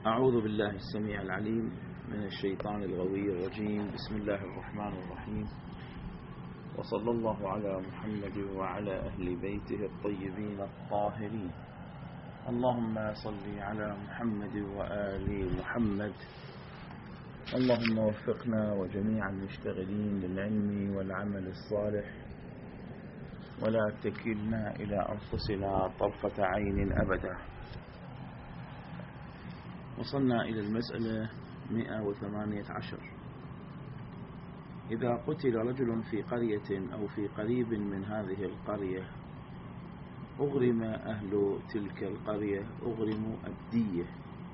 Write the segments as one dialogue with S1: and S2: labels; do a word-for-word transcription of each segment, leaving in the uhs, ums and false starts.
S1: أعوذ بالله السميع العليم من الشيطان الغوي الرجيم. بسم الله الرحمن الرحيم، وصلى الله على محمد وعلى أهل بيته الطيبين الطاهرين. اللهم صل على محمد وآل محمد. اللهم وفقنا وجميع المشتغلين للعلم والعمل الصالح، ولا تكلنا إلى أنفسنا طرفة عين أبدا. وصلنا إلى المسألة مئة وثمانية عشر. إذا قتل رجل في قرية أو في قريب من هذه القرية أغرم أهل تلك القرية أغرموا الدية.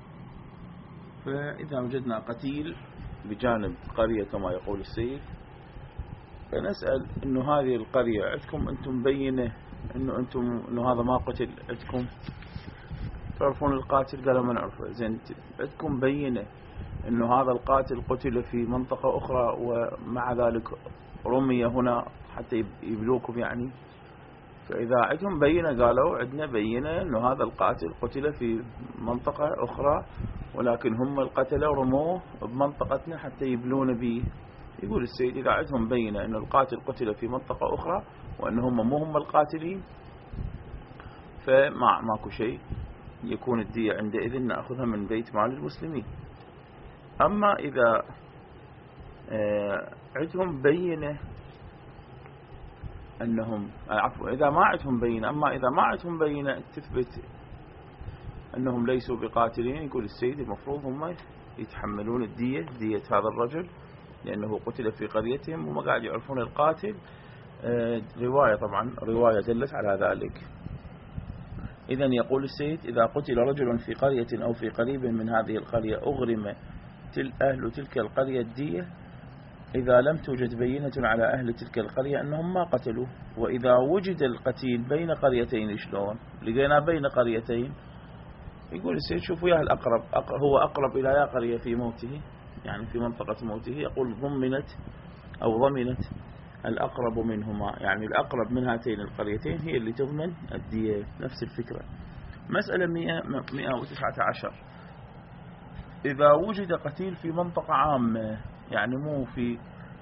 S1: فإذا وجدنا قتيل بجانب قرية كما يقول السيد، فنسأل إنه هذه القرية عندكم أنتم بينة إنه أنتم إنه هذا ما قتل عندكم؟ تعرفون القاتل؟ قالوا ما نعرفه. زين، عندكم بينة إنه هذا القاتل قتل في منطقة أخرى ومع ذلك رمي هنا حتى يبلوكم يعني؟ فإذا عندهم بينة قالوا عندنا بينة إنه هذا القاتل قتل في منطقة أخرى، ولكن هم القتلة رموه بمنطقتنا حتى يبلون به. يقول السيد إذا عندهم بينة إنه القاتل قتل في منطقة أخرى وأنهم مو هم القاتلين، فما ماكو شيء، يكون الدية عندئذ نأخذها من بيت مال المسلمين. أما إذا عندهم بينة أنهم عفوا إذا ما عندهم بينة أما إذا ما عندهم بينة تثبت أنهم ليسوا بقاتلين، يقول السيد المفروض هم يتحملون الدية، دية هذا الرجل، لأنه قتل في قريتهم وما قاعد يعرفون القاتل. رواية طبعا رواية دلت على ذلك. إذن يقول السيد إذا قتل رجل في قرية أو في قريب من هذه القرية أغرم تل أهل تلك القرية الدية إذا لم توجد بينة على أهل تلك القرية أنهم ما قتلوا. وإذا وجد القتيل بين قريتين، شلون لقينا بين قريتين؟ يقول السيد شوفوا يا الأقرب، هو أقرب إلى يا قرية في موته، يعني في منطقة موته، يقول ضمنت أو ضمنت الأقرب منهما، يعني الأقرب من هاتين القريتين هي اللي تضمن الدية. نفس الفكرة. مسألة مئة وتسعة عشر. إذا وجد قتيل في منطقة عامة، يعني مو في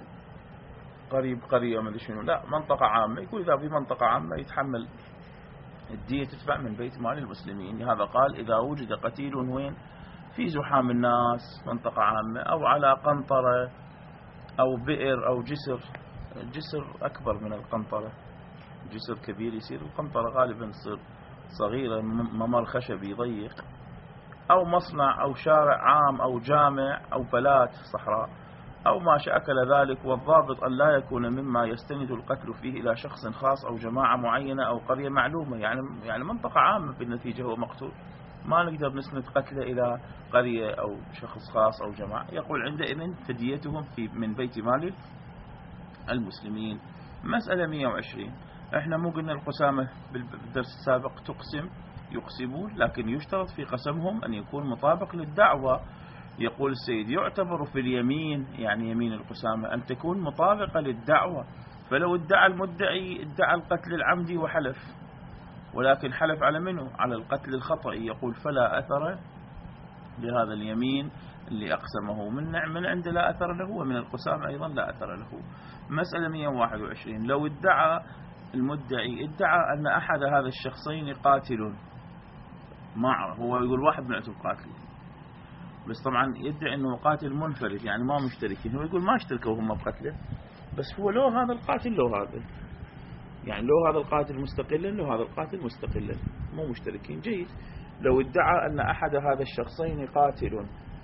S1: قريب قرية ما شنو، لا منطقة عامة، يقول إذا في منطقة عامة يتحمل الدية تدفع من بيت مال المسلمين. هذا قال إذا وجد قتيل وين؟ في زحام الناس، منطقة عامة، أو على قنطرة أو بئر أو جسر. الجسر أكبر من القنطرة، جسر كبير يصير، القنطرة غالبا تصير صغيرة، ممر خشبي ضيق، أو مصنع أو شارع عام أو جامع أو بلاد صحراء أو ما شاكل ذلك. والضابط أن لا يكون مما يستند القتل فيه إلى شخص خاص أو جماعة معينة أو قرية معلومة، يعني يعني منطقة عامة في النتيجة هو مقتول، ما نقدر نسند قتله إلى قرية أو شخص خاص أو جماعة. يقول عندئذ فديتهم في من بيت مال المسلمين. مسألة مئة وعشرين. احنا مو قلنا القسامة بالدرس السابق تقسم يقسمون، لكن يشترط في قسمهم أن يكون مطابق للدعوة. يقول السيد يعتبر في اليمين، يعني يمين القسامة، أن تكون مطابقة للدعوة. فلو ادعى المدعي ادعى القتل العمدي وحلف، ولكن حلف على منه؟ على القتل الخطئي، يقول فلا أثر لهذا اليمين اللي أقسمه من من عند لا أثر له، ومن القسامة أيضا لا أثر له. مسألة مئة وواحد وعشرين. لو ادعى المدعي ادعى أن أحد هذا الشخصين قاتل، ما عرف، هو يقول واحد من عندهم قاتل، بس طبعا يدعي أنه قاتل منفرد، يعني ما مشتركين، هو يقول ما اشتركوا هم بقتله، بس هو لو هذا القاتل لو هذا، يعني لو هذا القاتل مستقلا لو هذا القاتل مستقلا، مو مشتركين. جيد. لو ادعى أن أحد هذا الشخصين قاتل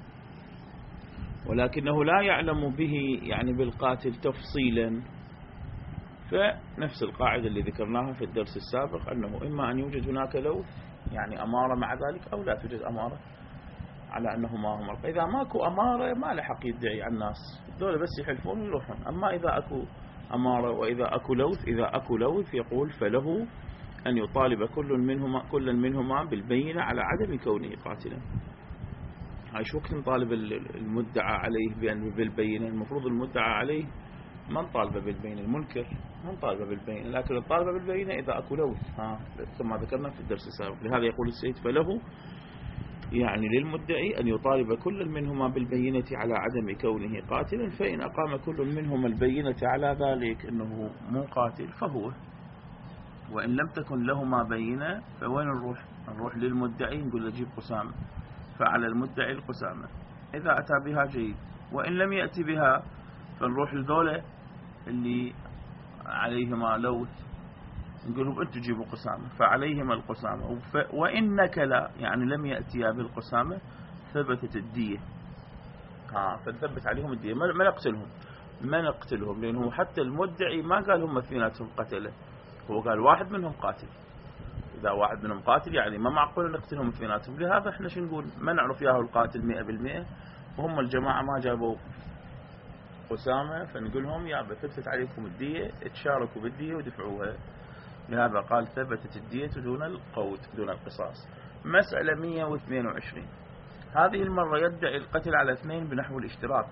S1: ولكنه لا يعلم به، يعني بالقاتل تفصيلا، فنفس القاعدة اللي ذكرناها في الدرس السابق، أنه إما أن يوجد هناك لوث، يعني أمارة مع ذلك، أو لا توجد أمارة على أنه ما هم. إذا ماكو أمارة ما لحق يدعي على الناس، دول بس يحلفون ويروحون. أما إذا أكو أمارة وإذا أكو لوث، إذا أكو لوث يقول فله أن يطالب كل منهما كل منهما بالبينة على عدم كونه قاتلا. هاي شو وقت نطالب المدعى عليه بأن بالبينة؟ المفروض المدعى عليه ما نطالبه بالبينة، المنكر ما نطالبه بالبينة، لكن نطالبه بالبينة إذا أكو لوث، ها كما ذكرنا في الدرس السابق. لهذا يقول السيد فله يعني للمدعي أن يطالب كل منهما بالبينة على عدم كونه قاتلا، فإن أقام كل منهما البينة على ذلك أنه مو قاتل فهو، وإن لم تكن لهما بينة فوين نروح؟ نروح للمدعي نقول له جيب قسامة، فعلى المدعي القسامة، إذا أتى بها جيد، وإن لم يأتي بها فنروح لذوله اللي عليهما لوث نقول لهم أنتوا جيبوا قسامة، فعليهما القسامة، وإن نكلا يعني لم يأتيا بالقسامة ثبتت الدية. ها فنثبت عليهم الدية، ما نقتلهم ما نقتلهم لأنه حتى المدعي ما قال هم اثنيناتهم قتله، هو قال واحد منهم قاتل. إذا واحد منهم قاتل يعني ما معقول نقتلهم اثنيناتهم، لهذا احنا شو نقول ما نعرف ياهو القاتل مئة بالمئة، وهم الجماعة ما جابوا قسامة، فنقولهم يا ثبتت عليكم الدية، تشاركوا بالدية ودفعوها. لهذا قال ثبتت الدية دون القود دون القصاص. مسألة مئة واثنين وعشرين، هذه المرة يدعي القتل على اثنين بنحو الاشتراك.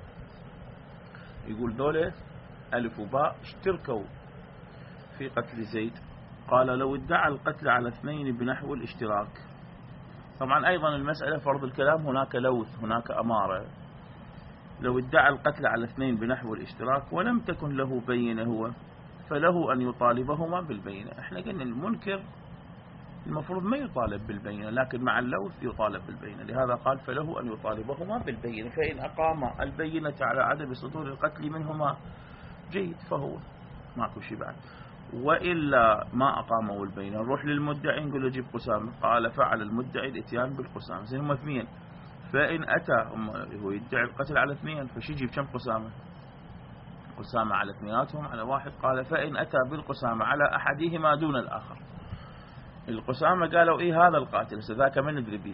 S1: يقول دولة ألف وباء اشتركوا في قتل زيد. قال لو ادعى القتل على اثنين بنحو الاشتراك، طبعا أيضا المسألة فرض الكلام هناك لوث هناك أمارة. لو ادعى القتل على اثنين بنحو الاشتراك ولم تكن له بينة هو فله أن يطالبهما بالبينة. احنا قلنا المنكر المفروض ما يطالب بالبينة، لكن مع اللوث يطالب بالبينة، لهذا قال فله أن يطالبهما بالبينة، فإن أقام البينة على عدم صدور القتل منهما جيد فهو ماكو شيء بعد، وإلا ما أقاموا البينة نروح للمدعي نقول له جيب قسامة. قال فعل المدعي الاتيان بالقسامة، زين هم اثنين، فإن أتى هو يدعي القتل على اثنين فشي يجيب كم قسامة؟ قسامة على اثنيناتهم على واحد. قال فإن أتى بالقسامة على أحدهما دون الآخر، القسامة قالوا إيه هذا القاتل ذاك من ندري به،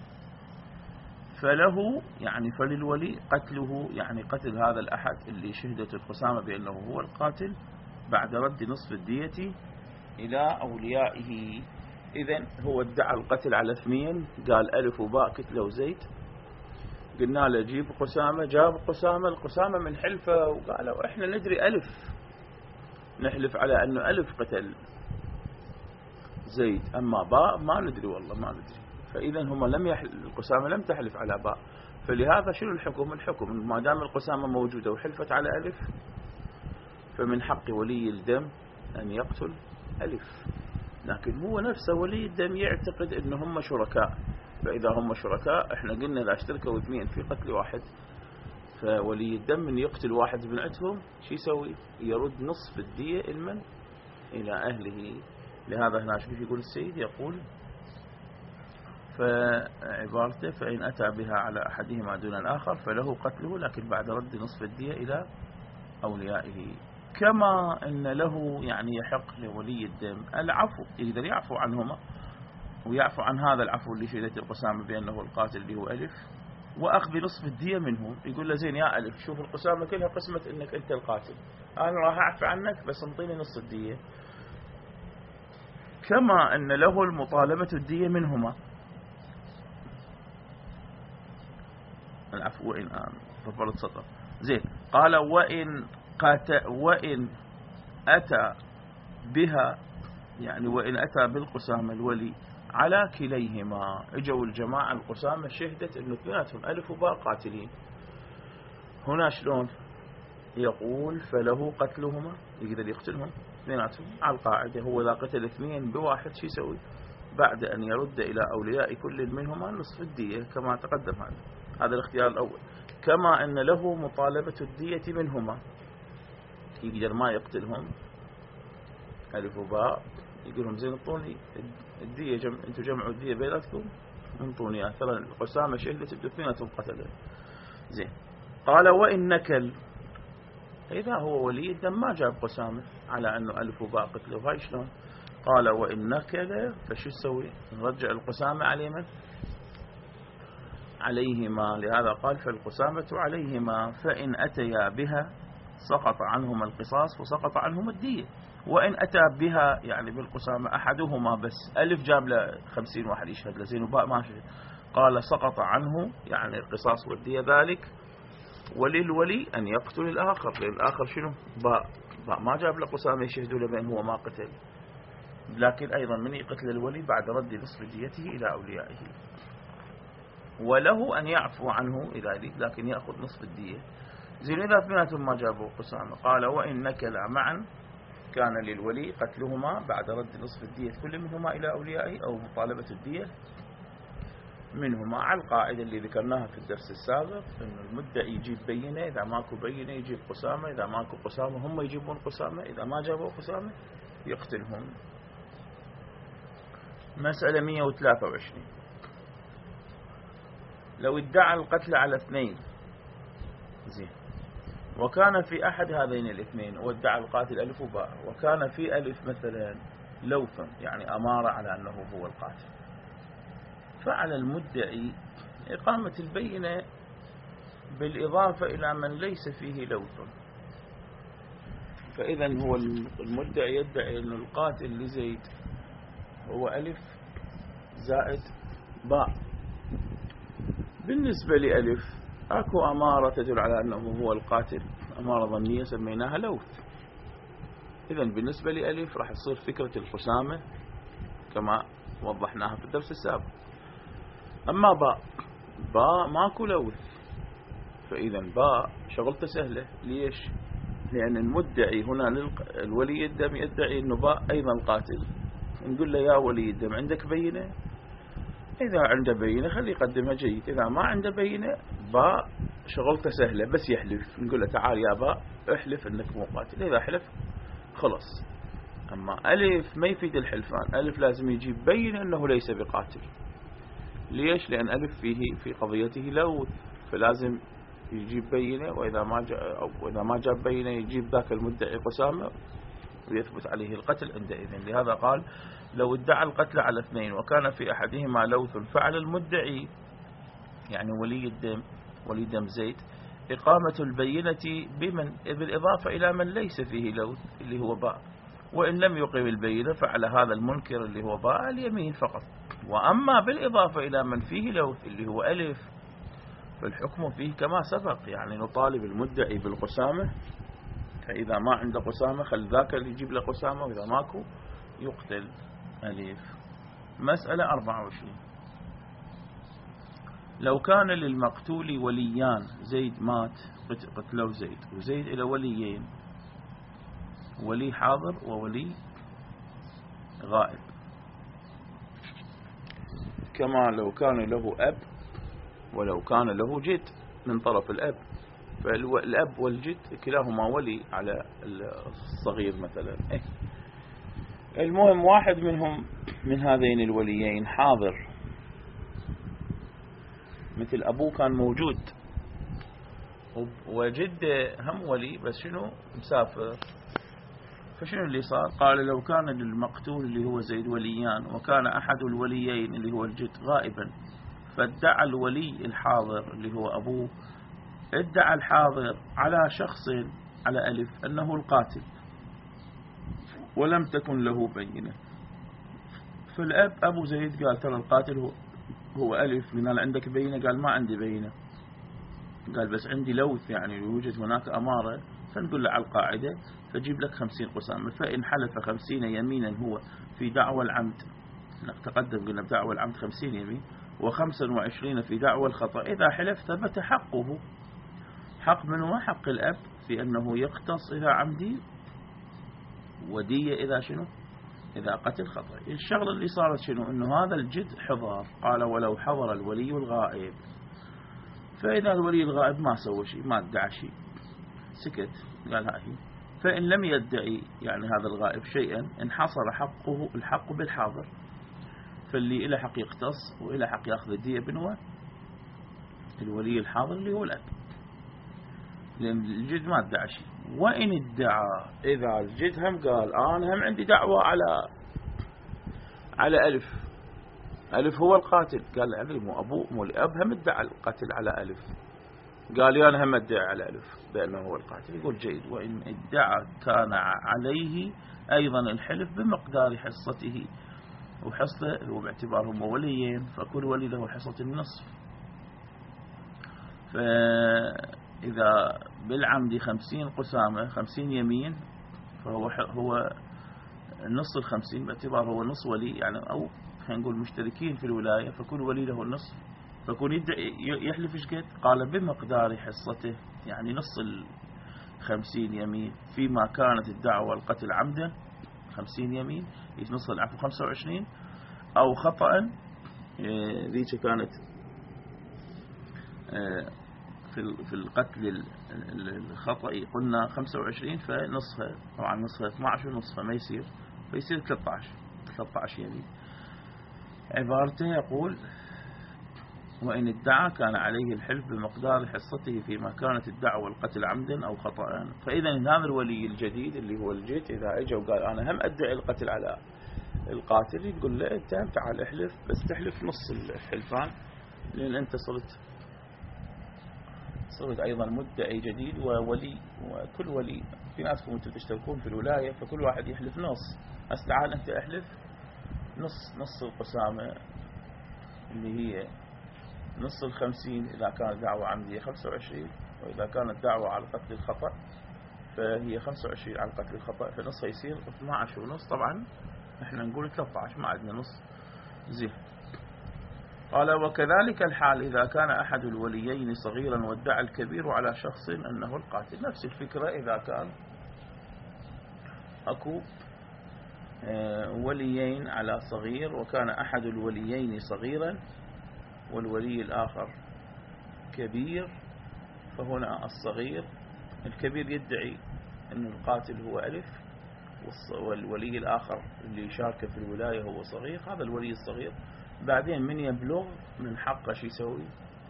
S1: فله يعني فللولي قتله، يعني قتل هذا الأحد اللي شهدت القسامة بأنه هو القاتل بعد رد نصف الدية إلى أوليائه. إذن هو ادعى القتل على اثنين، قال ألف وباء كتله زيد، قلنا له جيب قسامة، جاب قسامة، القسامة من حلفه وقالوا إحنا ندري ألف، نحلف على أنه ألف قتل زيد، أما باء ما ندري والله ما ندري. فإذا هم لم يحل القسامة لم تحلف على باء، فلهذا شنو الحكم؟ الحكم ما دام القسامة موجودة وحلفت على ألف فمن حق ولي الدم أن يقتل ألف، لكن هو نفسه ولي الدم يعتقد أن هم شركاء، فإذا هم شركاء احنا قلنا إذا اشتركوا اثنين في قتل واحد فولي الدم من يقتل واحد من عندهم شو يسوي؟ يرد نصف الدية المن إلى أهله. لهذا هنا شو يقول السيد؟ يقول فعبارته فإن أتى بها على أحدهما دون الآخر فله قتله، لكن بعد رد نصف الدية إلى أوليائه. كما أن له يعني يحق لولي الدم العفو، يقدر يعفو عنهما ويعفو عن هذا العفو اللي شهدت القسامة بأنه القاتل اللي هو ألف، وأخذ نصف الدية منه. يقول له زين يا ألف شوف القسامة كلها قسمة إنك أنت القاتل، أنا راح أعفو عنك بس انطيني نصف الدية. كما أن له المطالبة الدية منهما العفو وإن ففرض سطر زين. قال وإن قات وإن أتى بها، يعني وإن أتى بالقسامة الولي على كليهما، اجوا الجماعة القسامة شهدت انه اثنيناتهم ألف وباء قاتلين، هنا شلون؟ يقول فله قتلهما، يقدر يقتلهم اثنيناتهم على القاعدة، هو إذا قتل اثنين بواحد شو يسوي؟ بعد أن يرد إلى أولياء كل منهما نصف الدية كما تقدم. هذا هذا الاختيار الأول. كما أن له مطالبة الدية منهما، يقدر ما يقتلهم ألف وباء، يقولهم زين انطوني الدية، جم... انتم جمعوا الدية بيناتكم انطوني ترى القسامة شهدت انتم اثنيناتهم قتلوا زين. قال وإن نكل، إذا هو ولي الدم ما جاب قسامة على أنه ألف وباء قتلوا، هاي شلون؟ قال وإن نكل فشو يسوي؟ نرجع القسامة على من؟ عليهما. لهذا قال فالقسامة عليهما، فإن أتيا بها سقط عنهما القصاص وسقط عنهما الدية. وإن أتى بها يعني بالقسامة أحدهما بس، ألف جاب له خمسين واحد يشهد له زين وباء ما شهد، قال سقط عنه يعني القصاص والدية ذلك، وللولي أن يقتل الآخر، لأن الآخر شنو؟ باء باء ما جاب له قسامة يشهدوا له بأن هو ما قتل، لكن أيضا من يقتل الولي بعد رد نصف ديته إلى أوليائه. وله أن يعفو عنه إذا يريد، لكن يأخذ نصف الدية. زين إذا اثنيناتهم ما جابوا قسامة، قال وإن نكلا معا كان للولي قتلهما بعد رد نصف الدية كل منهما إلى أوليائه أو مطالبة الدية منهما، على القاعدة اللي ذكرناها في الدرس السابق، إنه المدعي يجيب بينة، إذا ماكو بينة يجيب قسامة، إذا ماكو قسامة هم يجيبون قسامة، إذا ما جابوا قسامة يقتلهم. مسألة مئة وثلاثة وعشرين. لو ادعى القتل على اثنين، زين، وكان في أحد هذين الاثنين، وادعى القاتل ألف وباء، وكان في ألف مثلا لوثا يعني أمارة على أنه هو القاتل، فعلى المدعي إقامة البينة بالإضافة إلى من ليس فيه لوث. فإذا هو المدعي يدعي أن القاتل لزيد هو ألف زائد باء. بالنسبة لألف أكو أمارة تدل على أنه هو القاتل، أمارة ظنية سميناها لوث. إذا بالنسبة لألف راح تصير فكرة القسامة كما وضحناها في الدرس السابق. أما باء، باء ماكو لوث، فإذا باء شغلته سهلة. ليش؟ لأن المدعي هنا الولي الدم يدعي أنه باء أيضا قاتل، نقول له يا ولي الدم عندك بينة؟ إذا عنده بينة خلي يقدمها جيد، إذا ما عنده بينة باء شغلته سهلة بس يحلف، نقول له تعال يا باء احلف أنك مو قاتل، إذا حلف خلاص. أما ألف ما يفيد الحلفان، ألف لازم يجيب بينة أنه ليس بقاتل. ليش؟ لأن ألف فيه في قضيته لوث، فلازم يجيب بينة، وإذا ما جاء أو إذا ما جاب بينة يجيب ذاك المدعي قسامة ويثبت عليه القتل عندئذ. لهذا قال لو ادعى القتل على اثنين وكان في أحدهما لوث فعل المدعي يعني ولي الدم ولي دم زيد إقامة البينة بمن بالإضافة إلى من ليس فيه لوث اللي هو باء، وإن لم يقم البينة فعلى هذا المنكر اللي هو باء اليمين فقط. وأما بالإضافة إلى من فيه لوث اللي هو ألف فالحكم فيه كما سبق، يعني نطالب المدعي بالقسامة، فإذا ما عنده قسامة خل ذاك اللي يجيب له قسامة، وإذا ماكو يقتل ألف. مسألة أربعة وعشرين. لو كان للمقتول وليان، زيد مات قتلوا زيد، وزيد إلى وليين، ولي حاضر وولي غائب، كما لو كان له أب ولو كان له جد من طرف الأب، فالأب والجد كلاهما ولي على الصغير مثلا. المهم واحد منهم من هذين الوليين حاضر، مثل أبوه كان موجود وجده هم ولي بس شنو مسافر، فشنو اللي صار؟ قال لو كان للمقتول اللي هو زيد وليان وكان أحد الوليين اللي هو الجد غائبا، فادعى الولي الحاضر اللي هو أبوه، ادعى الحاضر على شخص على ألف أنه القاتل ولم تكن له بينة، فالأب أبو زيد قال ترى القاتل هو, هو ألف، قال عندك بينة؟ قال ما عندي بينة، قال بس عندي لوث يعني يوجد هناك أمارة، فنقول له على القاعدة فجيب لك خمسين قسامة، فإن حلف خمسين يمينا هو في دعوى العمد، تقدم قلنا بدعوى العمد خمسين يمين، وخمسا وعشرين في دعوى الخطأ، إذا حلف ثبت حقه. حق من هو؟ حق الأب في أنه يقتص إذا عمدي، ودية إذا شنو؟ إذا قتل خطأ. الشغلة اللي صارت شنو؟ أنه هذا الجد حضر، قال ولو حضر الولي الغائب، فإذا الولي الغائب ما سوى شيء، ما ادعى شيء، سكت، قال هاي، فإن لم يدعي يعني هذا الغائب شيئا انحصر حقه الحق بالحاضر، فاللي إلى حق يقتص وإلى حق يأخذ الدية بنوى الولي الحاضر اللي هو الأب، لأن الجد ما ادعى شيء. وإن ادعى، إذا الجد هم قال أنا هم عندي دعوة على على ألف، ألف هو القاتل، قال علي مو أبوه مو الأب هم ادعى القتل على ألف، قال لي أنا هم ادعي على ألف بأنه هو القاتل، يقول جيد. وإن ادعى كان عليه أيضا الحلف بمقدار حصته، وحصته هو باعتبارهم وليين فكل ولي له حصة النصف، فإذا بالعمد خمسين قسامة خمسين يمين فهو هو نص الخمسين باعتبار هو نص ولي يعني، أو خلينا نقول مشتركين في الولاية فكل ولي له النصف فكون يدعي يحلف إيش قد؟ قال بمقدار حصته، يعني نص الخمسين يمين فيما كانت الدعوة القتل عمدا خمسين يمين، نص العفو خمسة وعشرين، أو خطأ ذيك كانت في في القتل الخطأي قلنا خمسة وعشرين، فنصها طبعا نصها اثني عشر ونصفها ما يصير، فيصير ثلاثة عشر ثلاثة عشر يمين. عبارته يقول وإن ادعى كان عليه الحلف بمقدار حصته فيما كانت الدعوة القتل عمدا أو خطأ. فإذا هذا الولي الجديد اللي هو الجد إذا اجى وقال أنا هم أدعي القتل على القاتل، يقول له أنت تعال احلف، بس تحلف نص الحلفان، لأن أنت صرت صرت أيضا مدعي جديد وولي، وكل ولي في ناسكم أنتم تشتركون في الولاية، فكل واحد يحلف نص. استعال أنت احلف نص نص القسامة اللي هي نص الخمسين إذا كانت دعوة عمدية خمسة وعشرين، وإذا كانت دعوة على قتل الخطأ فهي خمسة وعشرين على قتل الخطأ، فنصها يصير اثني عشر ونص. طبعا احنا نقول ثلاثة عشر، ما عندنا نص زين. قال وكذلك الحال إذا كان أحد الوليين صغيرا وادعى الكبير على شخص أنه القاتل. نفس الفكرة إذا كان أكو وليين على صغير، وكان أحد الوليين صغيرا والولي الآخر كبير، فهنا الصغير الكبير يدعي أن القاتل هو ألف، والولي الآخر اللي شارك في الولاية هو صغير. هذا الولي الصغير بعدين من يبلغ من حقه شو يسوي؟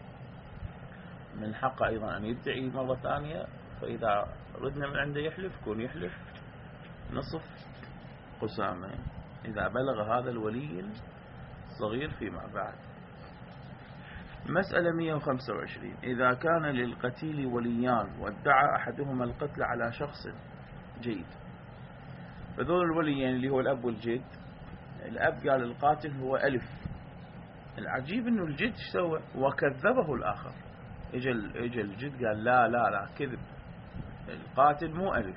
S1: من حقه أيضا أن يدعي مرة ثانية، فإذا ردنا من عنده يحلف كون يحلف نصف قسامة إذا بلغ هذا الولي الصغير فيما بعد. مسألة مئة وخمسة وعشرين إذا كان للقتيل وليان وادعى أحدهما القتل على شخص جيد. فذول الوليين اللي هو الأب والجد، الأب قال القاتل هو ألف، العجيب أنه الجد سوى وكذبه الآخر. إجل إجل الجد قال لا لا لا كذب، القاتل مو ألف،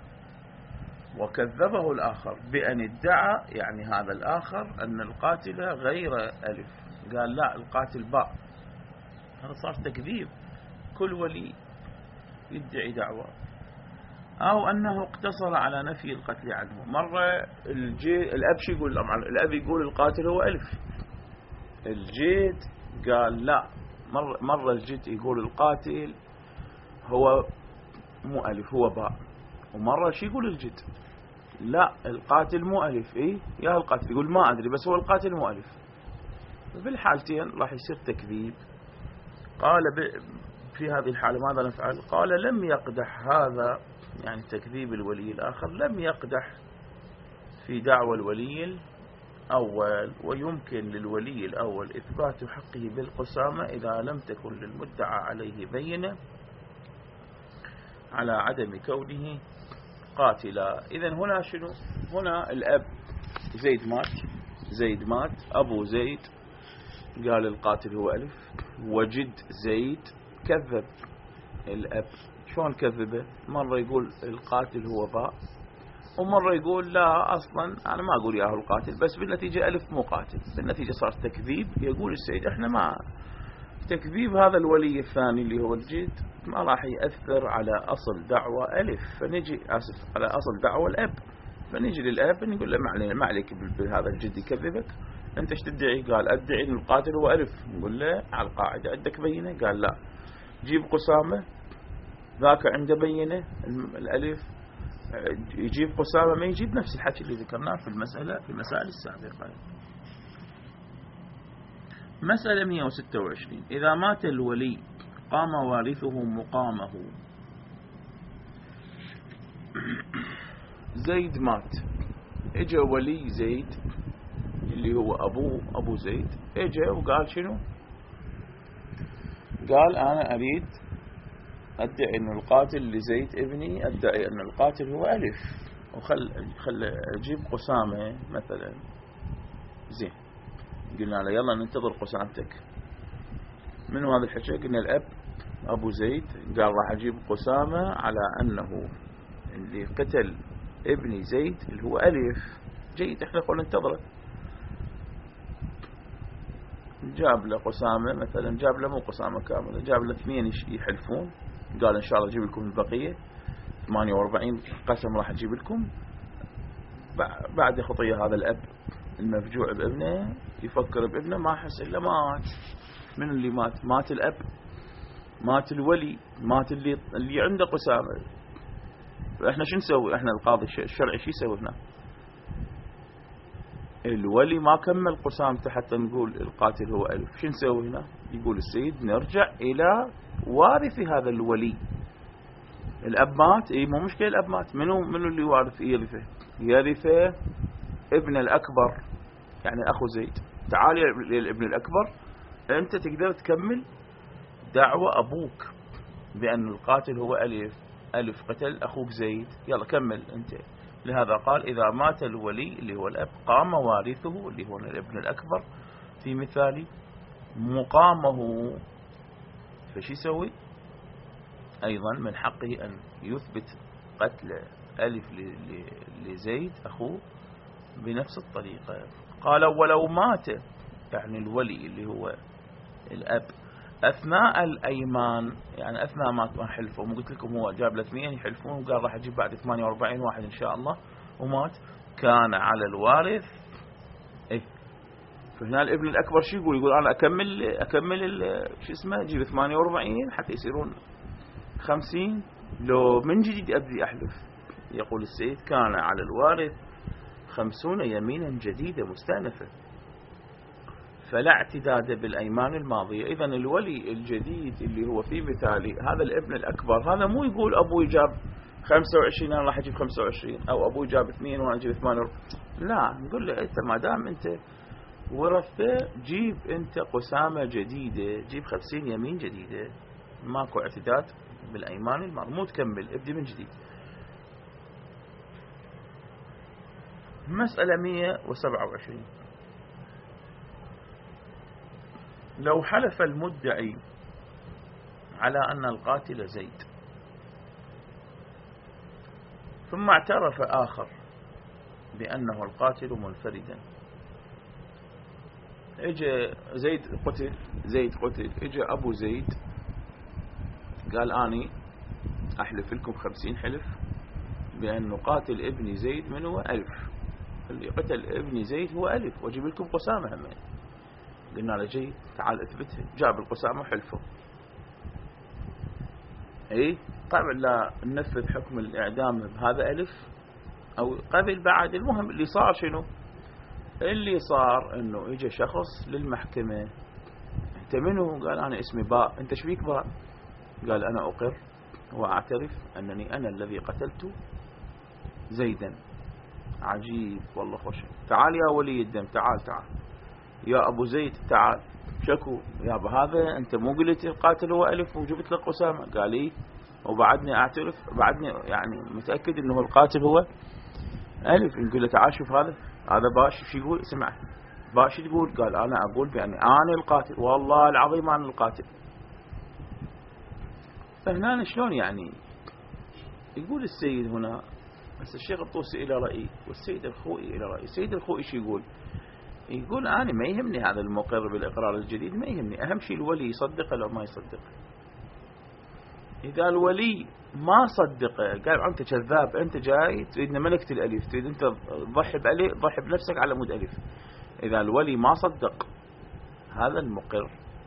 S1: وكذبه الآخر بأن ادعى يعني هذا الآخر أن القاتل غير ألف، قال لا القاتل باء. هذا صار تكذيب، كل ولي يدعي دعوة. أو أنه اقتصر على نفي القتل عنه. مرة الأب شو يقول؟ الأب يقول القاتل هو ألف، الجد قال لا. مرة, مرة الجد يقول القاتل هو مو ألف هو باء، ومرة شو يقول الجد؟ لا القاتل مو ألف. إيه يا القاتل يقول ما أدري بس هو القاتل مو ألف. في الحالتين راح يصير تكذيب. قال في هذه الحالة ماذا نفعل؟ قال لم يقدح هذا، يعني تكذيب الولي الآخر لم يقدح في دعوى الولي الأول، ويمكن للولي الأول إثبات حقه بالقسامة إذا لم تكن للمدعى عليه بينة على عدم كونه قاتلا. إذن هنا شنو؟ هنا الأب زيد مات، زيد مات أبو زيد قال القاتل هو ألف، وجد زيد كذب الأب. شلون كذبه؟ مرة يقول القاتل هو باء، ومرة يقول لا أصلا أنا ما أقول ياهو القاتل، بس بالنتيجة ألف مو قاتل. بالنتيجة صار تكذيب. يقول السيد احنا ما تكذيب هذا الولي الثاني اللي هو الجد ما راح يأثر على أصل دعوة ألف، فنجي آسف على أصل دعوة الأب، فنجي للأب نقول له ما عليك بهذا الجد يكذبك، أنت ايش تدعي؟ قال أدعي أن القاتل هو ألف. نقول له على القاعدة عندك بينة؟ قال لا. جيب قسامة، ذاك عنده بينة الألف، يجيب قسامة ما يجيب نفس الحكي اللي ذكرناه في المسألة في المسائل السابقة. مسألة مئة وستة وعشرين إذا مات الولي قام وارثه مقامه. زيد مات، اجى ولي زيد اللي هو أبوه أبو زيد، اجى وقال شنو؟ قال أنا أريد أدعي أن القاتل لزيد ابني، أدعي أن القاتل هو ألف، وخل خل أجيب قسامة مثلا. زين قلنا له يلا ننتظر قسامتك. من هذا الحكي؟ قلنا الأب أبو زيد قال راح أجيب قسامة على أنه اللي قتل ابني زيد اللي هو ألف. جيد احنا قلنا ننتظره. جاب له قسامة مثلا، جاب له مو قسامة كاملة، جاب له اثنين يحلفون، قال إن شاء الله أجيب لكم البقية ثمانية وأربعين قسم راح أجيب لكم. بعد خطية هذا الأب المفجوع بابنه يفكر بابنه، ما حس إلا مات. من اللي مات؟ مات الأب، مات الولي، مات اللي اللي عنده قسامة. فإحنا شو نسوي؟ إحنا القاضي الشرعي شو يسوي هنا؟ الولي ما كمل قسامته حتى نقول القاتل هو ألف، شو نسوي هنا؟ يقول السيد نرجع إلى وارث هذا الولي. الأب مات، إيه مو مشكلة الأب مات، منو منو اللي وارث يرثه؟ يرثه ابن الأكبر، يعني أخو زيد. تعال يا الابن الأكبر، أنت تقدر تكمل دعوة أبوك بأن القاتل هو ألف، ألف قتل أخوك زيد، يلا كمل أنت. لهذا قال إذا مات الولي اللي هو الأب قام وارثه اللي هو الابن الأكبر في مثال مقامه. فشي يسوي؟ أيضا من حقه أن يثبت قتل ألف لزيد أخوه بنفس الطريقة. قال ولو مات، يعني الولي اللي هو الأب أثناء الأيمان، يعني أثناء ما حلفوا، قلت لكم هو جاب له اثنين يحلفون وقال راح أجيب بعد ثمانية وأربعين واحد إن شاء الله، ومات، كان على الوارث إيه. فهنا الابن الأكبر شو يقول؟ يقول أنا أكمل أكمل شو اسمه، أجيب ثمانية وأربعين حتى يصيرون خمسين، لو من جديد أبدي أحلف. يقول السيد كان على الوارث خمسون يمينا جديدة مستأنفة، فلا اعتداد بالأيمان الماضية. إذن الولي الجديد اللي هو في مثالي هذا الابن الأكبر، هذا مو يقول أبوي جاب خمسة وعشرين أنا راح أجيب خمسة وعشرين، أو أبوي جاب اثنين وأنا أجيب ثمانية. لا، نقول له أنت ما دام أنت ورثته جيب أنت قسامة جديدة، جيب خمسين يمين جديدة، ماكو اعتداد بالأيمان الماضية، مو تكمل، ابدي من جديد. مسألة مئة وسبعة وعشرين. لو حلف المدعي على أن القاتل زيد، ثم اعترف آخر بأنه القاتل منفردا، اجى زيد قتل، زيد قتل، اجى أبو زيد قال أني أحلف لكم خمسين حلف بأنه قاتل ابن زيد من هو ألف، اللي قتل ابن زيد هو ألف، وأجيب لكم قسامة همين. قلنا له جيد، تعال اثبتها، جاب القسامة وحلفه. اي طبعا لا ننفذ حكم الإعدام بهذا ألف أو قبل بعد. المهم اللي صار شنو؟ اللي صار انه اجى شخص للمحكمة، انت منو؟ قال انا اسمي باء. انت شبيك باء؟ قال انا اقر واعترف انني انا الذي قتلت زيدا. عجيب والله خوش. تعال يا ولي الدم، تعال تعال يا ابو زيد، تعال شكو يا هذا انت مو قلت القاتل هو الف وجبت لك قسامة؟ قال لي وبعدني اعترف، بعدني يعني متأكد انه القاتل هو الف. نقول له تعال شوف هذا، هذا باش شو يقول؟ اسمع باش تقول؟ قال انا اقول باني انا القاتل، والله العظيم انا القاتل. فهنا شلون يعني يقول السيد هنا؟ بس الشيخ الطوسي الى رأي والسيد الخوئي الى رأي. السيد الخوئي شو يقول؟ يقول انا ما يهمني هذا المقر بالاقرار الجديد، ما يهمني، اهم شيء الولي يصدقه لو ما يصدقه. اذا الولي ما صدقه قال انت كذاب، انت جاي تريدنا ما نقتل الف، تريد انت تضحي بالف، ضحي بنفسك على مود الف. اذا الولي ما صدق هذا المقر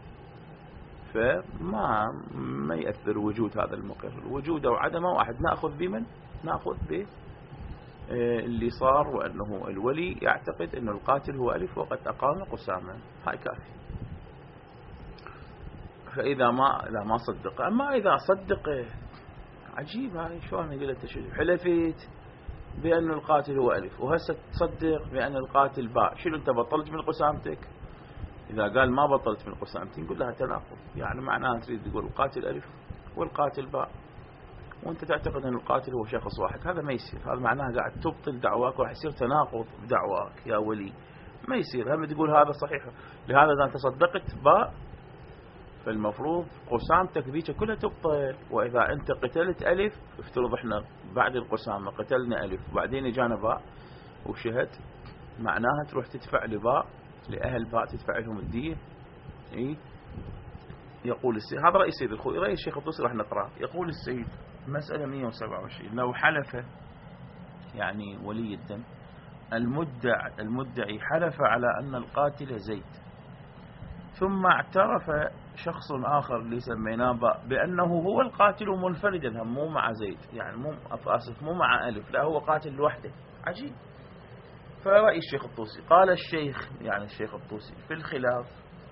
S1: فما ما يأثر وجود هذا المقر، وجوده وعدمه واحد. ناخذ بمن؟ ناخذ ب اللي صار، وانه الولي يعتقد انه القاتل هو الف وقد اقام قسامة، هاي كافي. فاذا ما لا ما صدق. اما اذا صدق عجيب هاي، شلون يقول انت شو حلفت بأن القاتل هو ألف وهسه تصدق بأن القاتل باء، شنو انت بطلت من قسامتك؟ إذا قال ما بطلت من قسامتي نقول لها تناقض، يعني معناها تريد تقول القاتل ألف والقاتل باء وانت تعتقد أن القاتل هو شخص واحد. هذا ما يصير، هذا معناها قاعد تبطل دعواك وراح يصير تناقض بدعواك يا ولي، ما يصير. هم تقول هذا صحيح، لهذا إذا انت صدقت باء فالمفروض قسامتك ذيك كلها تبطل. وإذا أنت قتلت ألف، افترض إحنا بعد القسامة قتلنا ألف وبعدين جانا باء وشهد، معناها تروح تدفع لباء، لأهل باء تدفع لهم الدية إيه؟ يقول السيد، هذا رأي السيد الخوئي، رأي الشيخ الطوسي راح نقرأ. يقول السيد مسألة مئة وسبعة وعشرين: لو حلف يعني ولي الدم المدع المدعي حلف على أن القاتل زيد، ثم اعترف شخص آخر اللي سميناه باء بأنه هو القاتل منفردا، مو مع زيد، يعني مو آسف مو مع ألف، لا هو قاتل لوحده. عجيب. فرأي الشيخ الطوسي، قال الشيخ يعني الشيخ الطوسي في الخلاف،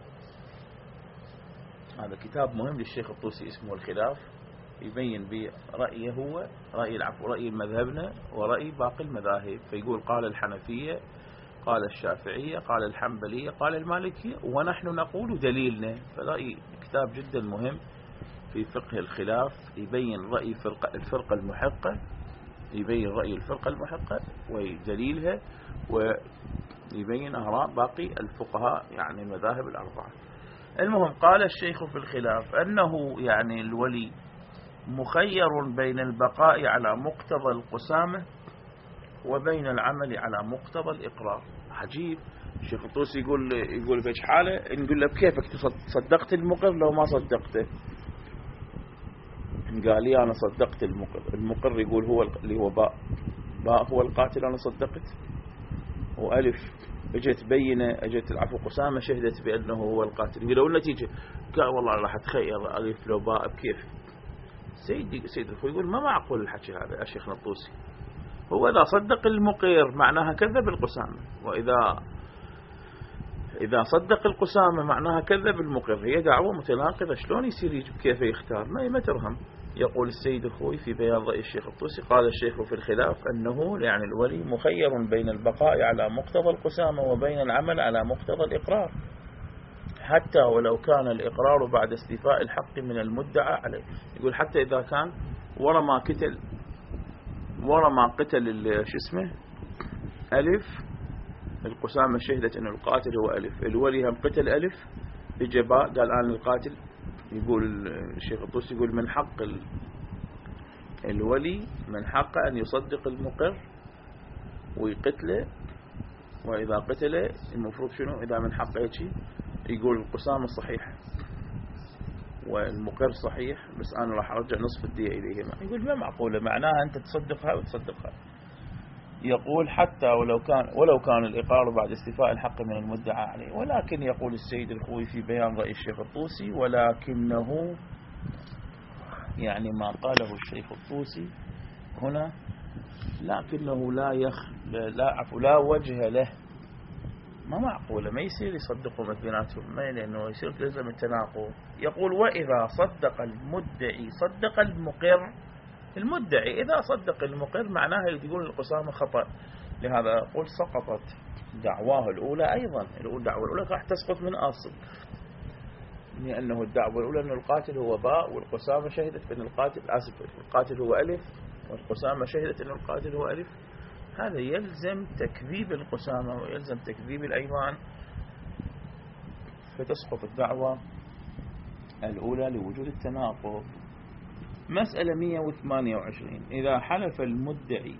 S1: هذا كتاب مهم للشيخ الطوسي اسمه الخلاف، يبين برأيه هو، رأي العفو رأي مذهبنا ورأي باقي المذاهب. فيقول قال الحنفية، قال الشافعية، قال الحنبلية، قال المالكية، ونحن نقول دليلنا. فرأي كتاب جدا مهم في فقه الخلاف، يبين رأي الفرقة المحقة، يبين رأي الفرقة المحقة ودليلها، ويبين آراء باقي الفقهاء يعني المذاهب الأربعة. المهم قال الشيخ في الخلاف أنه يعني الولي مخير بين البقاء على مقتضى القسامة وبين العمل على مقتضى الإقرار. عجيب. الشيخ الطوسي يقول يقول في حالة نقول له بكيفك صدقت المقر لو ما صدقته؟ قال لي أنا صدقت المقر. المقر يقول هو اللي هو باء، باء هو القاتل أنا صدقت، وألف اجت بينه، اجت العفو قسامة شهدت بأنه هو القاتل. يقول له النتيجة؟ قال والله راح اتخير ألف لو باء بكيف. سيدي سيد الخوي يقول ما معقول الحكي هذا يا شيخنا الطوسي. هو إذا صدق المقير معناها كذب القسامة، وإذا إذا صدق القسامة معناها كذب المقر. هي دعوة متناقضة، شلون يصير يجب كيف يختار؟ ما ما ترهم. يقول السيد الخوي في بيان رأي الشيخ الطوسي، قال الشيخ في الخلاف أنه يعني الولي مخير بين البقاء على مقتضى القسامة وبين العمل على مقتضى الإقرار، حتى ولو كان الإقرار بعد استيفاء الحق من المدعى عليه. يقول حتى إذا كان ورا ما قتل ورا ما قتل شو اسمه ألف، القسامة شهدت أن القاتل هو ألف، الولي هم قتل ألف، اجى باء قال أنا القاتل. يقول الشيخ الطوسي يقول من حق الولي من حق أن يصدق المقر ويقتله، وإذا قتله المفروض شنو؟ إذا من حق هيك يقول القسامة صحيح والمقر صحيح، بس أنا راح أرجع نصف الدية إليهما. يقول ما معقولة، معناها أنت تصدقها وتصدقها. يقول حتى ولو كان ولو كان الإقرار بعد استيفاء الحق من المدعى عليه. ولكن يقول السيد الخوي في بيان رأي الشيخ الطوسي، ولكنه يعني ما قاله الشيخ الطوسي هنا لكنه لا يخ لا عفو لا وجه له. ما معقولة، ما يصير يصدقوا مثبناتهم، ما لأنه يصير لازم التناقض. يقول وإذا صدق المدعي صدق المقر. المدعي إذا صدق المقر معناها يقول القسامة خطأ، لهذا يقول سقطت دعواه الأولى أيضا. الدعوة الأولى راح تسقط من أصل، لأنه الدعوة الأولى أن القاتل هو باء والقسامة شهدت أن القاتل آسف القاتل هو ألف، والقسامة شهدت أن القاتل هو ألف. هذا يلزم تكذيب القسامة ويلزم تكذيب الأيمان، فتسقط الدعوة الأولى لوجود التناقض. مسألة مئة وثمانية وعشرين: إذا حلف المدعي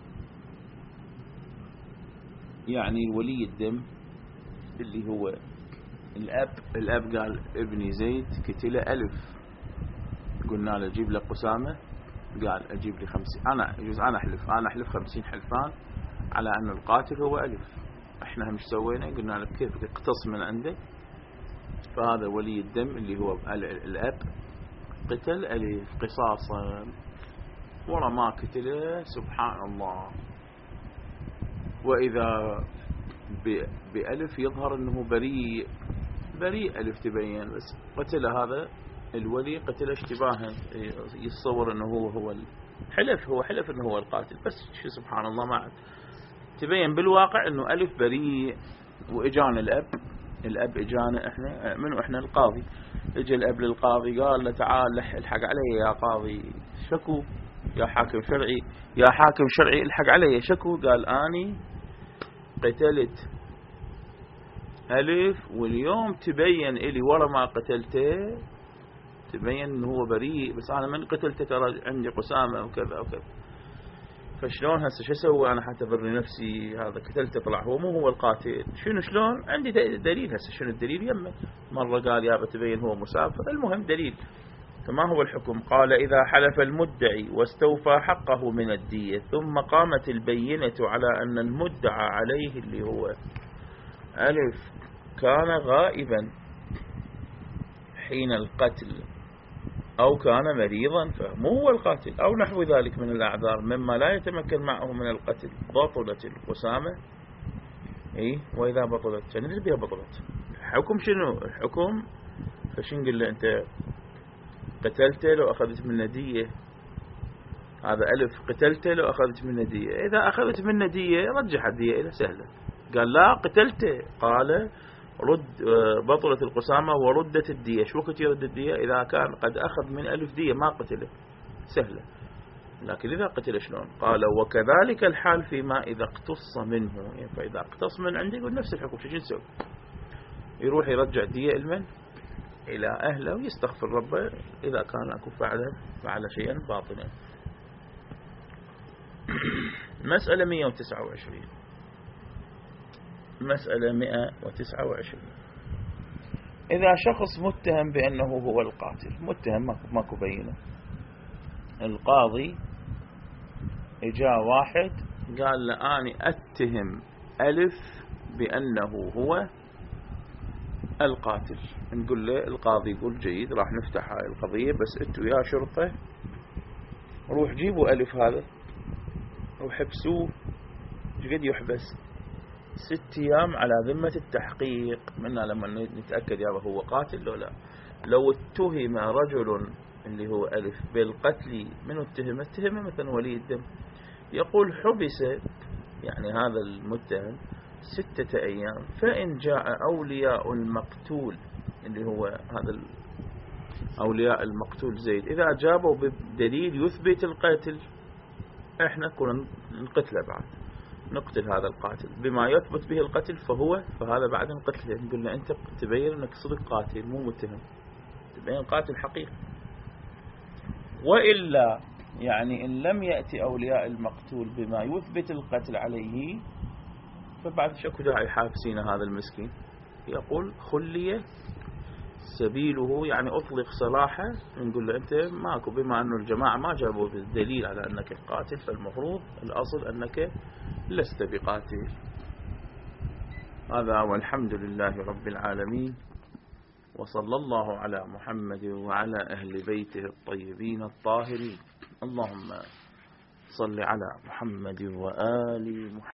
S1: يعني ولي الدم اللي هو الأب الأب قال ابني زيد قتل ألف، قلنا له جيب له قسامة، قال أجيب لي خمسين، أنا يجوز أنا أحلف أنا أحلف خمسين حلفان على أن القاتل هو ألف. إحنا مش سوينا؟ قلنا لك كيف اقتص من عندك. فهذا ولي الدم اللي هو الأب قتل ألف قصاصا، ورا ما قتله سبحان الله. وإذا بألف يظهر أنه بريء بريء ألف تبين، بس قتل هذا الولي قتل اشتباها، يتصور أنه هو هو الحلف هو حلف أنه هو القاتل، بس شو سبحان الله ما تبين بالواقع أنه ألف بريء. وإجانا الأب الأب إجانا إحنا منو إحنا القاضي، إجا الأب للقاضي قال له تعال الحق علي يا قاضي، شكو يا حاكم شرعي يا حاكم شرعي الحق علي شكو. قال أني قتلت ألف واليوم تبين إلي ورا ما قتلته تبين أنه هو بريء، بس أنا من قتلته ترى عندي قسامة وكذا وكذا. فشلون هسه شو اسوي انا حتى بر نفسي؟ هذا قتلته طلع هو مو هو القاتل، شنو شلون؟ عندي دليل هسه. شنو الدليل؟ يمه مره قال يابا تبين هو مسافر، المهم دليل. فما هو الحكم؟ قال إذا حلف المدعي واستوفى حقه من الدية ثم قامت البينة على أن المدعى عليه اللي هو ألف كان غائبا حين القتل أو كان مريضا فمو هو القاتل أو نحو ذلك من الأعذار مما لا يتمكن معه من القتل، بطلت القسامة. إيه؟ وإذا بطلت فندري بها بطلت. الحكم شنو؟ الحكم فشين قل له أنت قتلته لو أخذت منه دية، هذا ألف قتلته لو أخذت منه دية، إذا أخذت منه دية رجح الدية إلى سهلة. قال لا قتلته، قال رد بطلت القسامة وردت الدية. شو وقت يرد الدية؟ إذا كان قد أخذ من ألف دية ما قتله، سهلة. لكن إذا قتل شلون؟ قال وكذلك الحال فيما إذا اقتص منه، يعني فإذا اقتص من عندي يقول نفس الحكم. شو نسوي؟ يروح يرجع دية المن إلى أهله ويستغفر ربه إذا كان أكو فعل فعل شيئا باطلا. مسألة مئة وتسعة وعشرين. مسألة مئة وتسعة وعشرين. إذا شخص متهم بأنه هو القاتل، متهم ماكو بينه، القاضي إجا واحد قال له أنا أتهم ألف بأنه هو القاتل، نقول له القاضي يقول جيد راح نفتح هاي القضية، بس انتوا يا شرطة روح جيبوا ألف هذا وحبسوه. قد يحبس؟ ست أيام على ذمة التحقيق، منا لما نتأكد يا هو قاتل لو لا. لو اتهم رجل اللي هو ألف بالقتل، من اتهم؟ اتهم مثلا ولي الدم، يقول حبس يعني هذا المتهم ستة أيام، فإن جاء أولياء المقتول اللي هو هذا أولياء المقتول زيد، إذا جابوا بدليل يثبت القتل إحنا كنا نقتله، بعد نقتل هذا القاتل بما يثبت به القتل، فهو فهذا بعد نقتله. نقول له أنت تبين أنك صدق قاتل مو متهم، تبين قاتل حقيقي. وإلا يعني إن لم يأتي أولياء المقتول بما يثبت القتل عليه، فبعد شكو داعي حابسين هذا المسكين. يقول خلي سبيله، يعني أطلق سراحه. نقول له أنت ماكو، بما أنه الجماعة ما جابوا الدليل على أنك قاتل، فالمفروض الأصل أنك لست بقاتل. هذا والحمد لله رب العالمين، وصلى الله على محمد وعلى أهل بيته الطيبين الطاهرين. اللهم صل على محمد وآل محمد.